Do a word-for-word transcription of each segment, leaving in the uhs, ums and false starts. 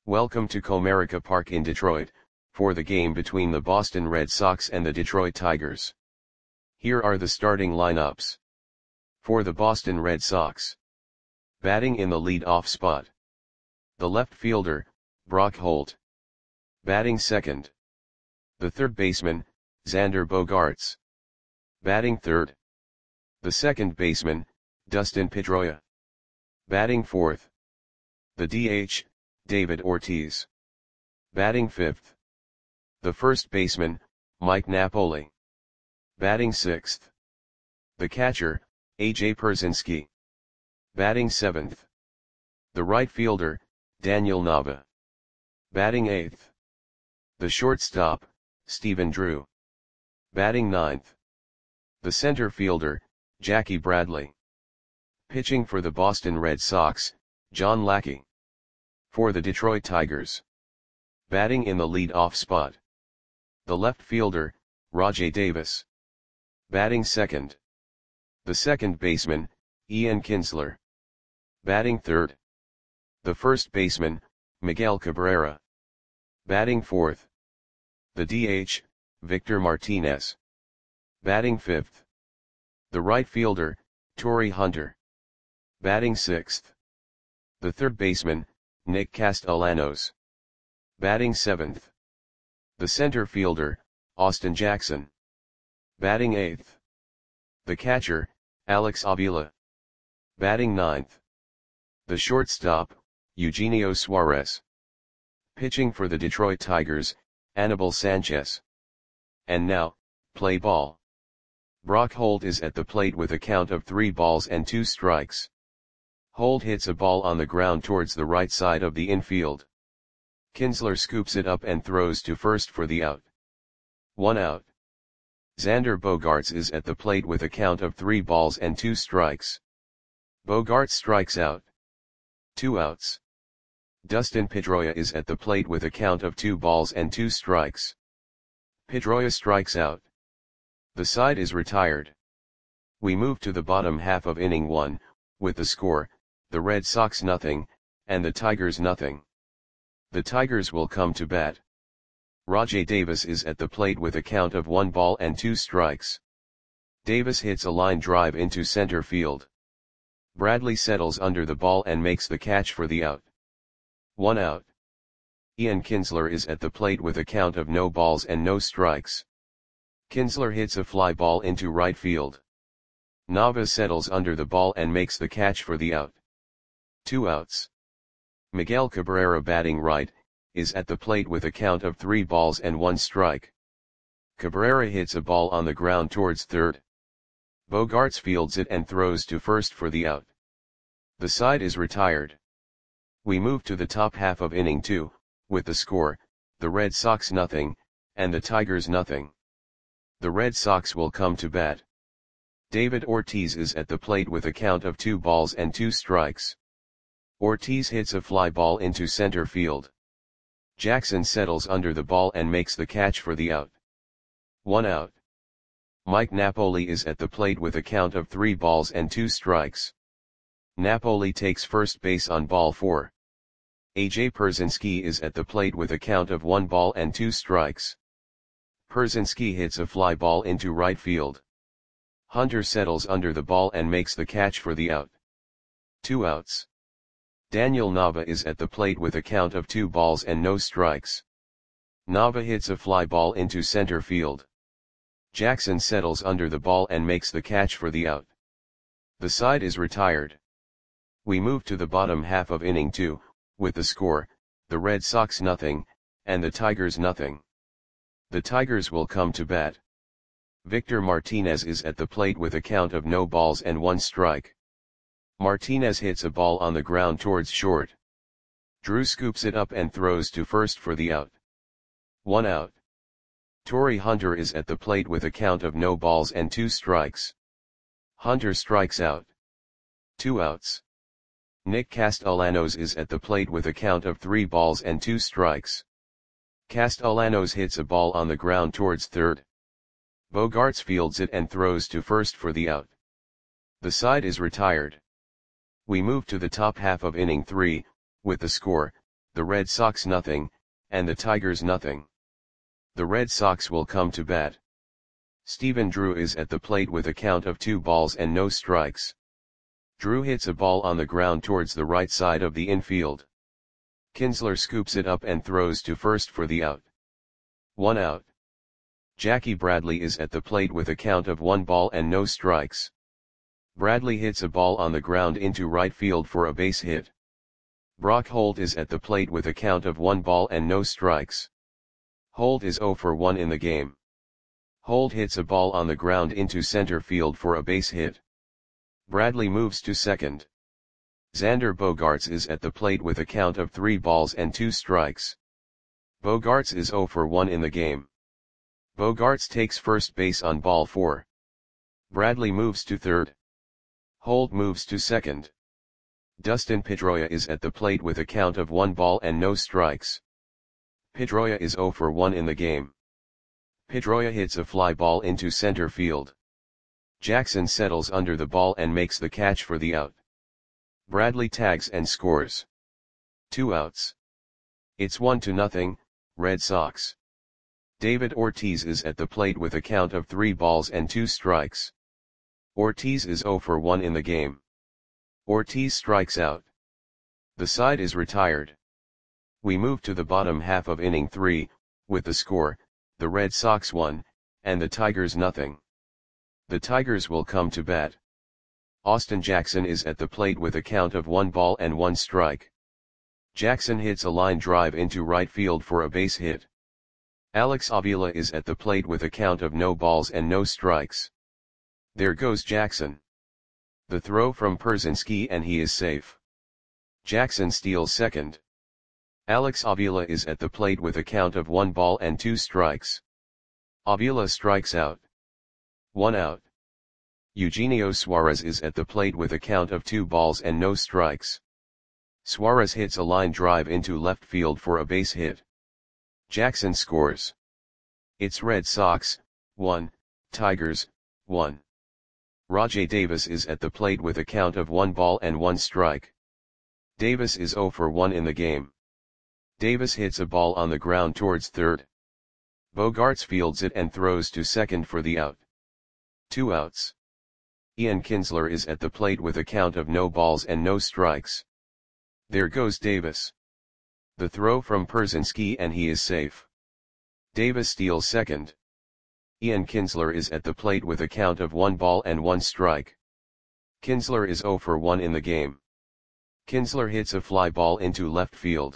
Welcome to Comerica Park in Detroit, for the game between the Boston Red Sox and the Detroit Tigers. Here are the starting lineups. For the Boston Red Sox. Batting in the lead-off spot. The left fielder, Brock Holt. Batting second. The third baseman, Xander Bogaerts. Batting third. The second baseman, Dustin Pedroia. Batting fourth. The D H, David Ortiz. Batting fifth. The first baseman, Mike Napoli. Batting sixth. The catcher, A J Pierzynski. Batting seventh. The right fielder, Daniel Nava. Batting eighth. The shortstop, Stephen Drew. Batting ninth. The center fielder, Jackie Bradley. Pitching for the Boston Red Sox, John Lackey. For the Detroit Tigers. Batting in the lead-off spot. The left fielder, Rajai Davis. Batting second. The second baseman, Ian Kinsler. Batting third. The first baseman, Miguel Cabrera. Batting fourth. The D H, Victor Martinez. Batting fifth. The right fielder, Torii Hunter. Batting sixth. The third baseman, Nick Castellanos. Batting seventh. The center fielder, Austin Jackson. Batting eighth. The catcher, Alex Avila. Batting ninth. The shortstop, Eugenio Suarez. Pitching for the Detroit Tigers, Anibal Sanchez. And now, play ball. Brock Holt is at the plate with a count of three balls and two strikes. Holt hits a ball on the ground towards the right side of the infield. Kinsler scoops it up and throws to first for the out. One out. Xander Bogaerts is at the plate with a count of three balls and two strikes. Bogaerts strikes out. Two outs. Dustin Pedroia is at the plate with a count of two balls and two strikes. Pedroia strikes out. The side is retired. We move to the bottom half of inning one, with the score, the Red Sox nothing, and the Tigers nothing. The Tigers will come to bat. Rajai Davis is at the plate with a count of one ball and two strikes. Davis hits a line drive into center field. Bradley settles under the ball and makes the catch for the out. One out. Ian Kinsler is at the plate with a count of no balls and no strikes. Kinsler hits a fly ball into right field. Nava settles under the ball and makes the catch for the out. Two outs. Miguel Cabrera, batting right, is at the plate with a count of three balls and one strike. Cabrera hits a ball on the ground towards third. Bogaerts fields it and throws to first for the out. The side is retired. We move to the top half of inning two, with the score, the Red Sox nothing, and the Tigers nothing. The Red Sox will come to bat. David Ortiz is at the plate with a count of two balls and two strikes. Ortiz hits a fly ball into center field. Jackson settles under the ball and makes the catch for the out. One out. Mike Napoli is at the plate with a count of three balls and two strikes. Napoli takes first base on ball four. A J Pierzynski is at the plate with a count of one ball and two strikes. Pierzynski hits a fly ball into right field. Hunter settles under the ball and makes the catch for the out. Two outs. Daniel Nava is at the plate with a count of two balls and no strikes. Nava hits a fly ball into center field. Jackson settles under the ball and makes the catch for the out. The side is retired. We move to the bottom half of inning two, with the score, the Red Sox nothing, and the Tigers nothing. The Tigers will come to bat. Victor Martinez is at the plate with a count of no balls and one strike. Martinez hits a ball on the ground towards short. Drew scoops it up and throws to first for the out. One out. Torii Hunter is at the plate with a count of no balls and two strikes. Hunter strikes out. Two outs. Nick Castellanos is at the plate with a count of three balls and two strikes. Castellanos hits a ball on the ground towards third. Bogaerts fields it and throws to first for the out. The side is retired. We move to the top half of inning three, with the score, the Red Sox nothing, and the Tigers nothing. The Red Sox will come to bat. Stephen Drew is at the plate with a count of two balls and no strikes. Drew hits a ball on the ground towards the right side of the infield. Kinsler scoops it up and throws to first for the out. One out. Jackie Bradley is at the plate with a count of one ball and no strikes. Bradley hits a ball on the ground into right field for a base hit. Brock Holt is at the plate with a count of one ball and no strikes. Holt is zero for one in the game. Holt hits a ball on the ground into center field for a base hit. Bradley moves to second. Xander Bogaerts is at the plate with a count of three balls and two strikes. Bogaerts is zero for one in the game. Bogaerts takes first base on ball four. Bradley moves to third. Holt moves to second. Dustin Pedroia is at the plate with a count of one ball and no strikes. Pedroia is zero for one in the game. Pedroia hits a fly ball into center field. Jackson settles under the ball and makes the catch for the out. Bradley tags and scores. Two outs. It's one to nothing, Red Sox. David Ortiz is at the plate with a count of three balls and two strikes. Ortiz is zero for one in the game. Ortiz strikes out. The side is retired. We move to the bottom half of inning three, with the score, the Red Sox one, and the Tigers nothing. The Tigers will come to bat. Austin Jackson is at the plate with a count of one ball and one strike. Jackson hits a line drive into right field for a base hit. Alex Avila is at the plate with a count of no balls and no strikes. There goes Jackson. The throw from Pierzynski and he is safe. Jackson steals second. Alex Avila is at the plate with a count of one ball and two strikes. Avila strikes out. One out. Eugenio Suarez is at the plate with a count of two balls and no strikes. Suarez hits a line drive into left field for a base hit. Jackson scores. It's Red Sox, one, Tigers, one. Rajai Davis is at the plate with a count of one ball and one strike. Davis is zero for one in the game. Davis hits a ball on the ground towards third. Bogaerts fields it and throws to second for the out. Two outs. Ian Kinsler is at the plate with a count of no balls and no strikes. There goes Davis. The throw from Pierzynski and he is safe. Davis steals second. Ian Kinsler is at the plate with a count of one ball and one strike. Kinsler is zero for one in the game. Kinsler hits a fly ball into left field.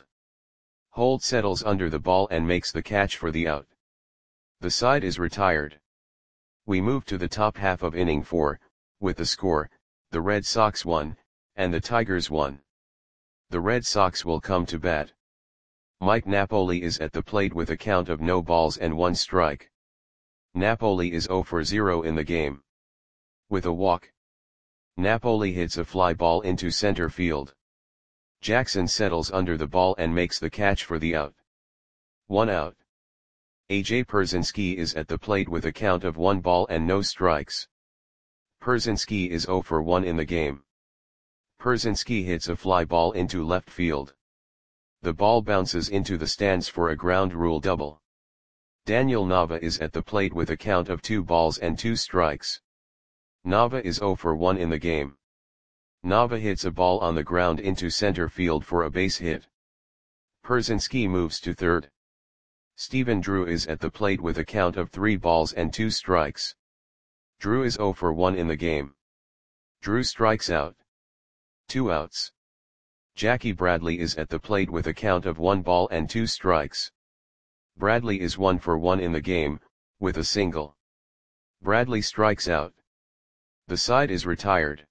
Holt settles under the ball and makes the catch for the out. The side is retired. We move to the top half of inning four, with the score, the Red Sox one, and the Tigers one. The Red Sox will come to bat. Mike Napoli is at the plate with a count of no balls and one strike. Napoli is zero for zero in the game. With a walk. Napoli hits a fly ball into center field. Jackson settles under the ball and makes the catch for the out. One out. A J Pierzynski is at the plate with a count of one ball and no strikes. Pierzynski is zero for one in the game. Pierzynski hits a fly ball into left field. The ball bounces into the stands for a ground rule double. Daniel Nava is at the plate with a count of two balls and two strikes. Nava is zero for one in the game. Nava hits a ball on the ground into center field for a base hit. Pierzynski moves to third. Stephen Drew is at the plate with a count of three balls and two strikes. Drew is zero for one in the game. Drew strikes out. Two outs. Jackie Bradley is at the plate with a count of one ball and two strikes. Bradley is one for one in the game, with a single. Bradley strikes out. The side is retired.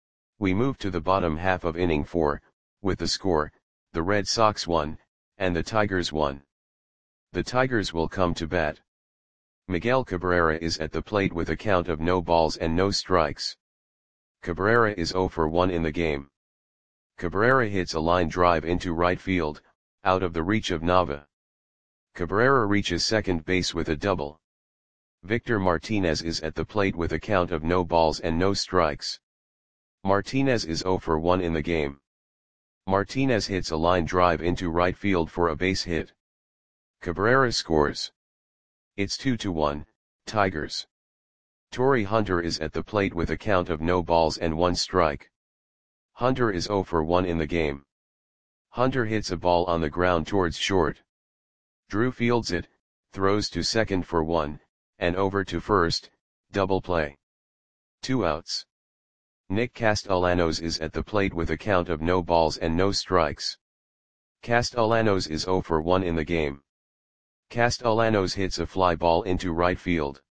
We move to the bottom half of inning four, with the score, the Red Sox one, and the Tigers one. The Tigers will come to bat. Miguel Cabrera is at the plate with a count of no balls and no strikes. Cabrera is zero for one in the game. Cabrera hits a line drive into right field, out of the reach of Nava. Cabrera reaches second base with a double. Victor Martinez is at the plate with a count of no balls and no strikes. Martinez is zero for one in the game. Martinez hits a line drive into right field for a base hit. Cabrera scores. It's two to one, Tigers. Torii Hunter is at the plate with a count of no balls and one strike. Hunter is zero for one in the game. Hunter hits a ball on the ground towards short. Drew fields it, throws to second for one, and over to first, double play. Two outs. Nick Castellanos is at the plate with a count of no balls and no strikes. Castellanos is zero for one in the game. Castellanos hits a fly ball into right field.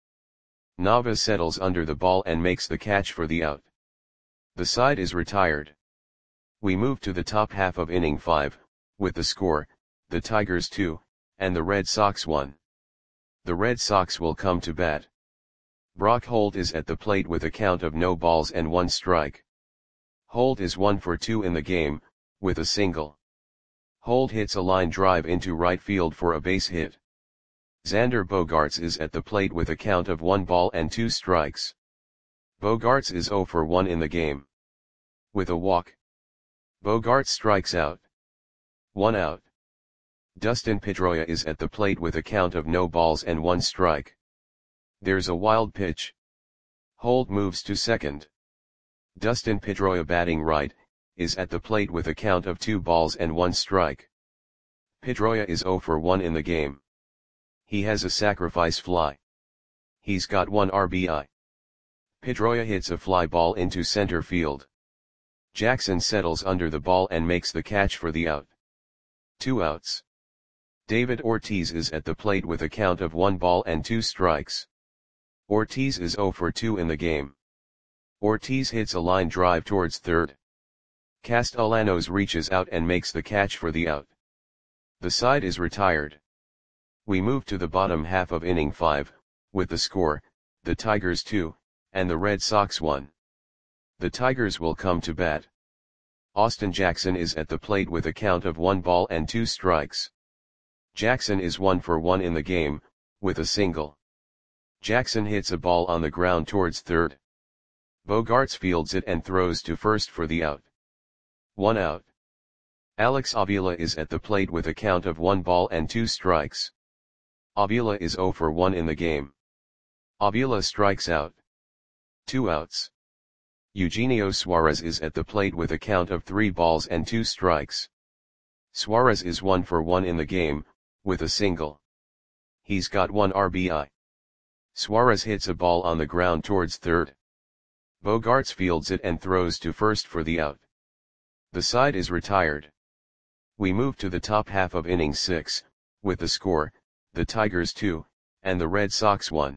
Nava settles under the ball and makes the catch for the out. The side is retired. We move to the top half of inning five, with the score, the Tigers two, and the Red Sox one. The Red Sox will come to bat. Brock Holt is at the plate with a count of no balls and one strike. Holt is one for two in the game, with a single. Holt hits a line drive into right field for a base hit. Xander Bogaerts is at the plate with a count of one ball and two strikes. Bogaerts is zero for one in the game. With a walk. Bogaerts strikes out. One out. Dustin Pedroia is at the plate with a count of no balls and one strike. There's a wild pitch. Holt moves to second. Dustin Pedroia, batting right, is at the plate with a count of two balls and one strike. Pedroia is zero for one in the game. He has a sacrifice fly. He's got one R B I. Pedroia hits a fly ball into center field. Jackson settles under the ball and makes the catch for the out. Two outs. David Ortiz is at the plate with a count of one ball and two strikes. Ortiz is zero for two in the game. Ortiz hits a line drive towards third. Castellanos reaches out and makes the catch for the out. The side is retired. We move to the bottom half of inning five, with the score, the Tigers two, and the Red Sox one. The Tigers will come to bat. Austin Jackson is at the plate with a count of one ball and two strikes. Jackson is one for one in the game, with a single. Jackson hits a ball on the ground towards third. Bogaerts fields it and throws to first for the out. One out. Alex Avila is at the plate with a count of one ball and two strikes. Avila is zero for one in the game. Avila strikes out. Two outs. Eugenio Suarez is at the plate with a count of three balls and two strikes. Suarez is one for one in the game, with a single. He's got one R B I. Suarez hits a ball on the ground towards third. Bogaerts fields it and throws to first for the out. The side is retired. We move to the top half of inning six, with the score, the Tigers two, and the Red Sox one.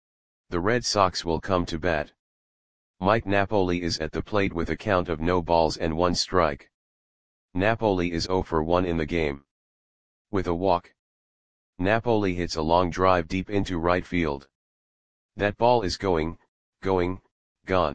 The Red Sox will come to bat. Mike Napoli is at the plate with a count of no balls and one strike. Napoli is zero for one in the game. With a walk. Napoli hits a long drive deep into right field. That ball is going, going, gone.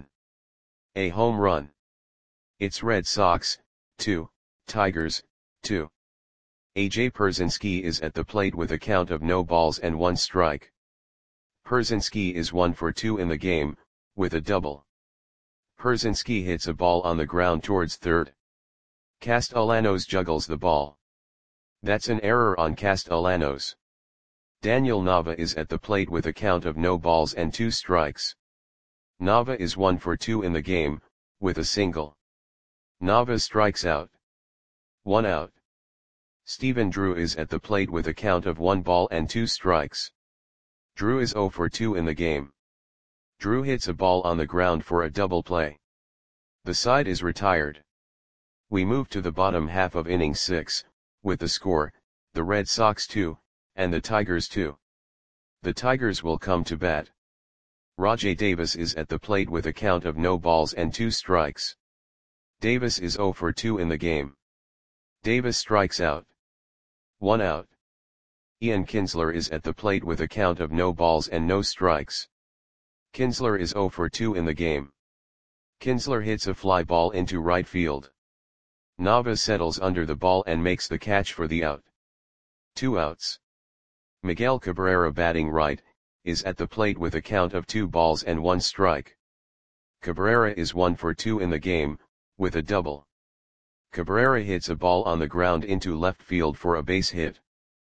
A home run. It's Red Sox, two, Tigers, two. A J Pierzynski is at the plate with a count of no balls and one strike. Pierzynski is one for two in the game, with a double. Pierzynski hits a ball on the ground towards third. Castellanos juggles the ball. That's an error on Castellanos. Daniel Nava is at the plate with a count of no balls and two strikes. Nava is one for two in the game, with a single. Nava strikes out. One out. Stephen Drew is at the plate with a count of one ball and two strikes. Drew is zero for two in the game. Drew hits a ball on the ground for a double play. The side is retired. We move to the bottom half of inning six, with the score, the Red Sox two, and the Tigers two. The Tigers will come to bat. Rajai Davis is at the plate with a count of no balls and two strikes. Davis is zero for two in the game. Davis strikes out. One out. Ian Kinsler is at the plate with a count of no balls and no strikes. Kinsler is zero for two in the game. Kinsler hits a fly ball into right field. Nava settles under the ball and makes the catch for the out. Two outs. Miguel Cabrera, batting right, is at the plate with a count of two balls and one strike. Cabrera is one for two in the game, with a double. Cabrera hits a ball on the ground into left field for a base hit.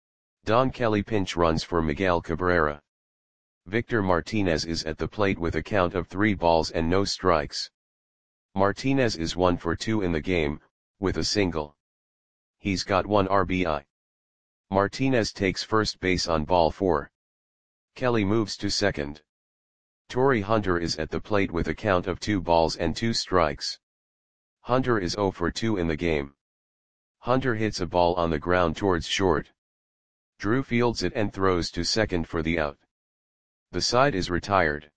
Don Kelly pinch runs for Miguel Cabrera. Victor Martinez is at the plate with a count of three balls and no strikes. Martinez is one for two in the game, with a single. He's got one R B I. Martinez takes first base on ball four. Kelly moves to second. Torii Hunter is at the plate with a count of two balls and two strikes. Hunter is zero for two in the game. Hunter hits a ball on the ground towards short. Drew fields it and throws to second for the out. The side is retired.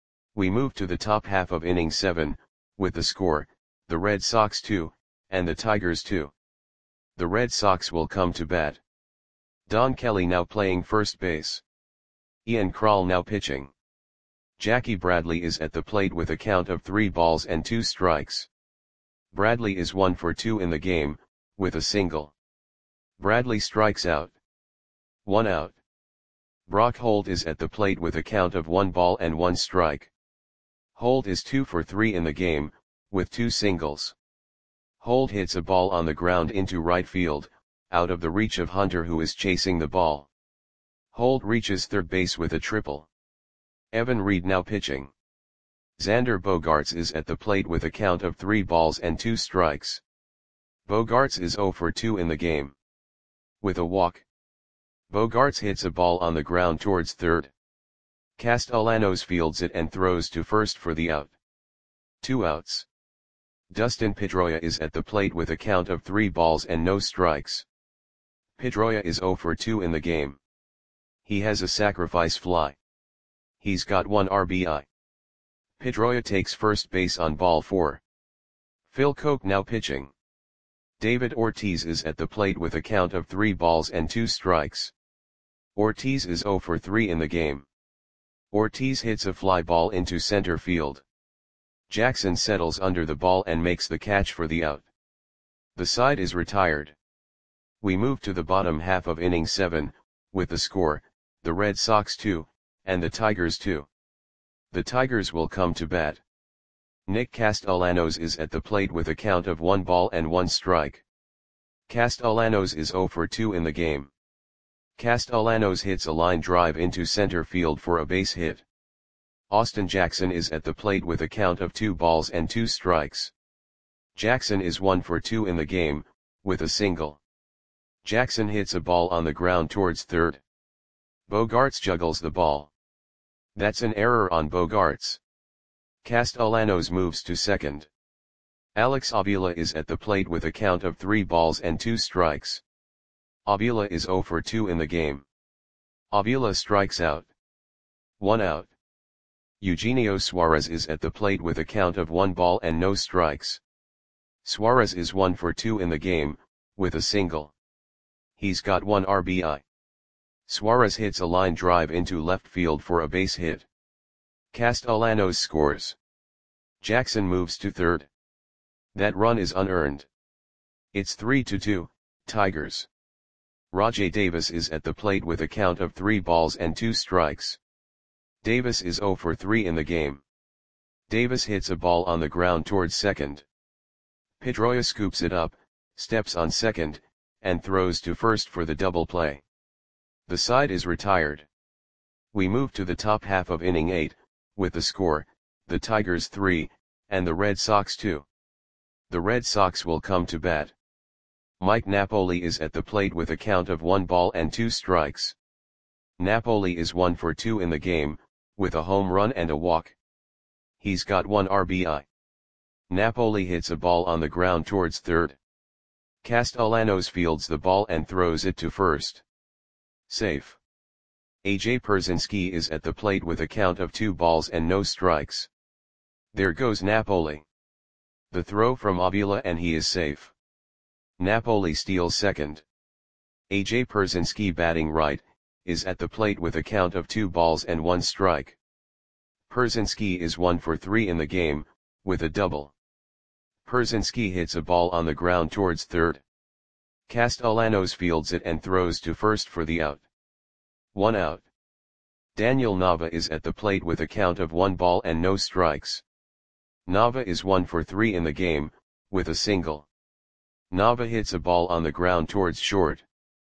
We move to the top half of inning seven, with the score, the Red Sox two, and the Tigers two. The Red Sox will come to bat. Don Kelly now playing first base. Ian Krall now pitching. Jackie Bradley is at the plate with a count of three balls and two strikes. Bradley is one for two in the game, with a single. Bradley strikes out. One out. Brock Holt is at the plate with a count of one ball and one strike. Holt is two for three in the game, with two singles. Holt hits a ball on the ground into right field, out of the reach of Hunter who is chasing the ball. Holt reaches third base with a triple. Evan Reed now pitching. Xander Bogaerts is at the plate with a count of three balls and two strikes. Bogaerts is zero for two in the game. With a walk. Bogaerts hits a ball on the ground towards third. Castellanos fields it and throws to first for the out. Two outs. Dustin Pedroia is at the plate with a count of three balls and no strikes. Pedroia is zero for two in the game. He has a sacrifice fly. He's got one R B I. Pedroia takes first base on ball four. Phil Koch now pitching. David Ortiz is at the plate with a count of three balls and two strikes. Ortiz is zero for three in the game. Ortiz hits a fly ball into center field. Jackson settles under the ball and makes the catch for the out. The side is retired. We move to the bottom half of inning seven, with the score, the Red Sox two, and the Tigers two. The Tigers will come to bat. Nick Castellanos is at the plate with a count of one ball and one strike. Castellanos is zero for two in the game. Castellanos hits a line drive into center field for a base hit. Austin Jackson is at the plate with a count of two balls and two strikes. Jackson is one for two in the game, with a single. Jackson hits a ball on the ground towards third. Bogaerts juggles the ball. That's an error on Bogaerts. Castellanos moves to second. Alex Avila is at the plate with a count of three balls and two strikes. Avila is zero for two in the game. Avila strikes out. One out. Eugenio Suarez is at the plate with a count of one ball and no strikes. Suarez is one for two in the game, with a single. He's got one R B I. Suarez hits a line drive into left field for a base hit. Castellanos scores. Jackson moves to third. That run is unearned. It's three to two, Tigers. Rajai Davis is at the plate with a count of three balls and two strikes. Davis is zero for three in the game. Davis hits a ball on the ground towards second. Pedroia scoops it up, steps on second, and throws to first for the double play. The side is retired. We move to the top half of inning eight, with the score, the Tigers three, and the Red Sox two. The Red Sox will come to bat. Mike Napoli is at the plate with a count of one ball and two strikes. Napoli is one for two in the game, with a home run and a walk. He's got one R B I. Napoli hits a ball on the ground towards third. Castellanos fields the ball and throws it to first. Safe. A J Pierzynski is at the plate with a count of two balls and no strikes. There goes Napoli. The throw from Avila and he is safe. Napoli steals second. A J Pierzynski batting right, is at the plate with a count of two balls and one strike. Pierzynski is one for three in the game, with a double. Pierzynski hits a ball on the ground towards third. Castellanos fields it and throws to first for the out. One out. Daniel Nava is at the plate with a count of one ball and no strikes. Nava is one for three in the game, with a single. Nava hits a ball on the ground towards short.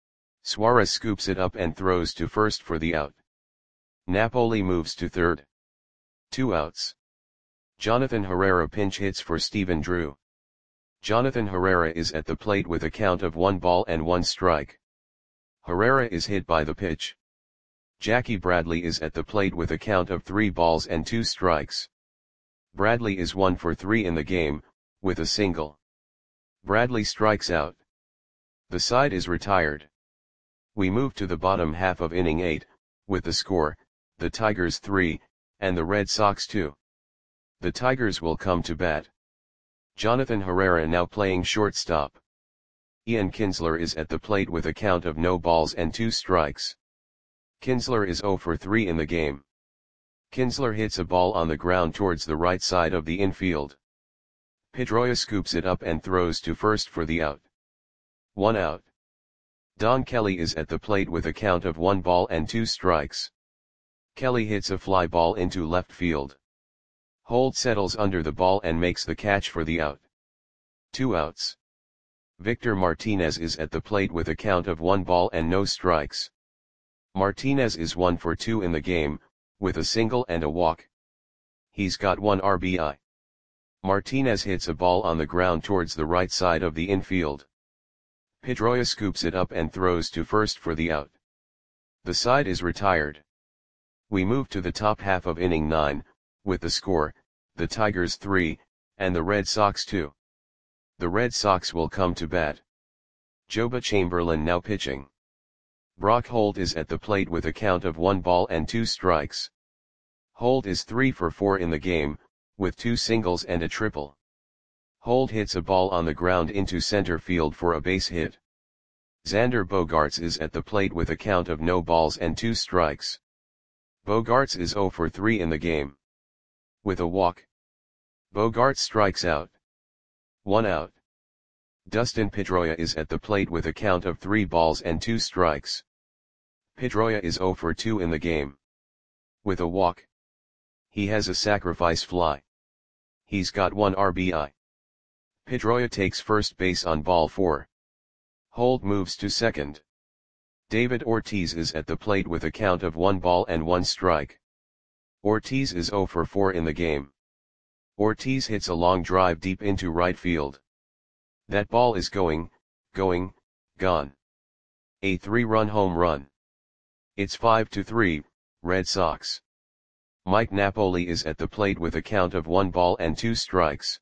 Suarez scoops it up and throws to first for the out. Napoli moves to third. Two outs. Jonathan Herrera pinch hits for Stephen Drew. Jonathan Herrera is at the plate with a count of one ball and one strike. Herrera is hit by the pitch. Jackie Bradley is at the plate with a count of three balls and two strikes. Bradley is one for three in the game, with a single. Bradley strikes out. The side is retired. We move to the bottom half of inning eight, with the score, the Tigers three, and the Red Sox two. The Tigers will come to bat. Jonathan Herrera now playing shortstop. Ian Kinsler is at the plate with a count of no balls and two strikes. Kinsler is zero for three in the game. Kinsler hits a ball on the ground towards the right side of the infield. Pedroia scoops it up and throws to first for the out. One out. Don Kelly is at the plate with a count of one ball and two strikes. Kelly hits a fly ball into left field. Holt settles under the ball and makes the catch for the out. Two outs. Victor Martinez is at the plate with a count of one ball and no strikes. Martinez is one for two in the game, with a single and a walk. He's got one R B I. Martinez hits a ball on the ground towards the right side of the infield. Pedroia scoops it up and throws to first for the out. The side is retired. We move to the top half of inning nine, with the score, the Tigers three, and the Red Sox two. The Red Sox will come to bat. Joba Chamberlain now pitching. Brock Holt is at the plate with a count of one ball and two strikes. Holt is three for four in the game, with two singles and a triple. Holt hits a ball on the ground into center field for a base hit. Xander Bogaerts is at the plate with a count of no balls and two strikes. Bogaerts is zero for three in the game. With a walk. Bogaerts strikes out. One out. Dustin Pedroia is at the plate with a count of three balls and two strikes. Pedroia is zero for two in the game. With a walk. He has a sacrifice fly. He's got one R B I. Pedroia takes first base on ball four. Holt moves to second. David Ortiz is at the plate with a count of one ball and one strike. Ortiz is zero for four in the game. Ortiz hits a long drive deep into right field. That ball is going, going, gone. A three-run home run. It's five to three, Red Sox. Mike Napoli is at the plate with a count of one ball and two strikes.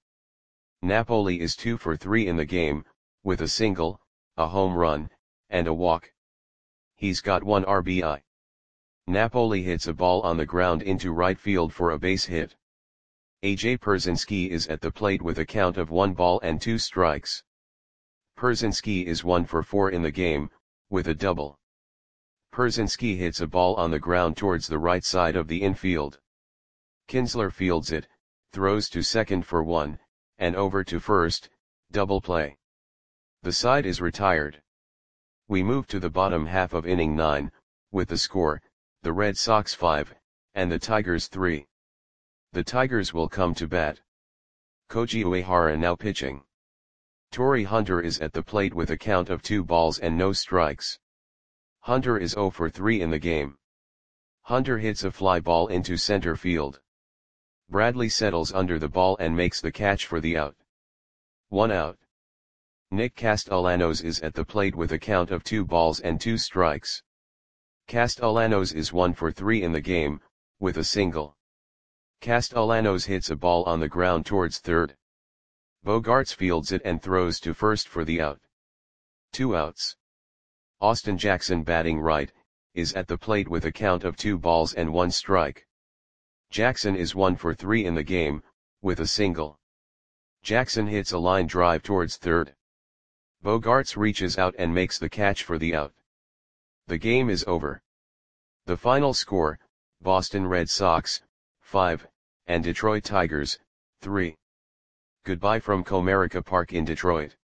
Napoli is two for three in the game, with a single, a home run, and a walk. He's got one R B I. Napoli hits a ball on the ground into right field for a base hit. A J Pierzynski is at the plate with a count of one ball and two strikes. Pierzynski is one for four in the game, with a double. Pierzynski hits a ball on the ground towards the right side of the infield. Kinsler fields it, throws to second for one, and over to first, double play. The side is retired. We move to the bottom half of inning nine, with the score, the Red Sox five, and the Tigers three. The Tigers will come to bat. Koji Uehara now pitching. Torrey Hunter is at the plate with a count of two balls and no strikes. Hunter is zero for three in the game. Hunter hits a fly ball into center field. Bradley settles under the ball and makes the catch for the out. One out. Nick Castellanos is at the plate with a count of two balls and two strikes. Castellanos is one for three in the game, with a single. Castellanos hits a ball on the ground towards third. Bogaerts fields it and throws to first for the out. Two outs. Austin Jackson batting right, is at the plate with a count of two balls and one strike. Jackson is one for three in the game, with a single. Jackson hits a line drive towards third. Bogaerts reaches out and makes the catch for the out. The game is over. The final score, Boston Red Sox, five, and Detroit Tigers, three. Goodbye from Comerica Park in Detroit.